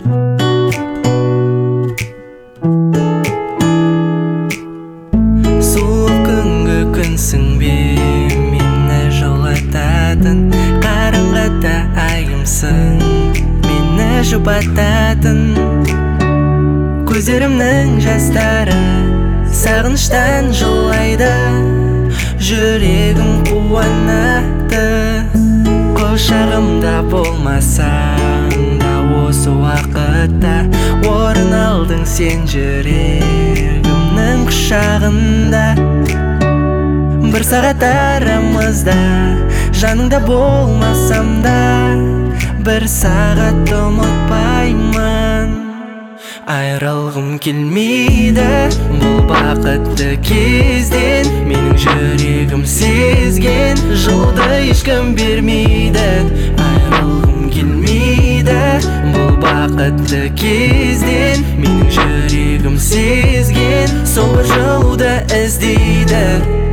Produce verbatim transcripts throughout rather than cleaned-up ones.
Суық күнгі күнсің бе мені жолататын, қараңғыда айымсың мені жұбататын. Көздерімнің жастары сағыныштан жылайды, жүрегім қуанады. Құшағымда болмасаң да осы уақытта орын алдың сен жүрегімнің құшағында. Бір сағат арамызда жаныңда болмасам да, бір сағат ұмытпаймын. Айрылғым келмейді бұл бақытты кезден, менің жүрегім сезген жолды ешкім бермейді. Айрылғым келмейді бұл бақытты кезден, менің жүрегім сезген сол бір жолды іздейді.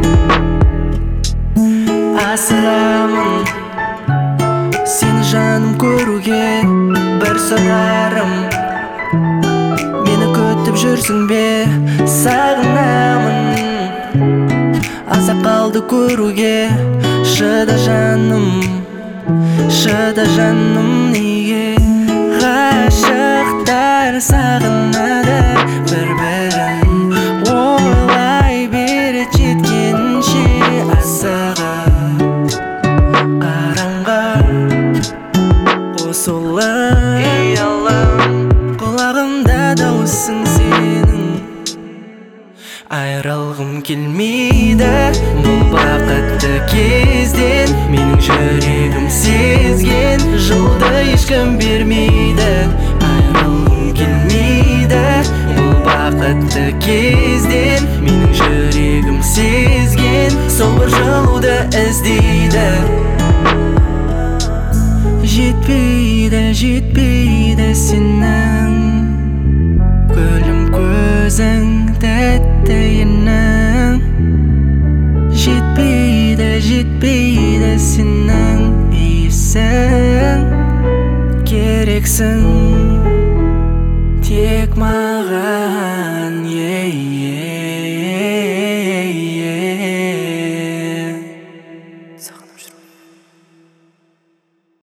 Асығамын сені жаным көруге, бір сұрарым мені күтіп жүрсің бе? Сағынамын ақсақалды көруге. Шыда жаным, шыда жаным, неге ғашықтар сағынады бір-бірін, ойлай береді жеткенше асығып. Қараңғы қосылып құлағымда дауысың сенің. Айрылғым келмейді бұл бақытты кезден, менің жүрегім сезген жолды ешкім бермейді. Айрылғым келмейді бұл бақытты кезден, менің жүрегім сезген сол бір жолды іздейді. Жетпейді, жетпейді сенің гүлім көзің, тәтті енің. Жетпейді, жетпейді сенің иісің, керексің тек маған.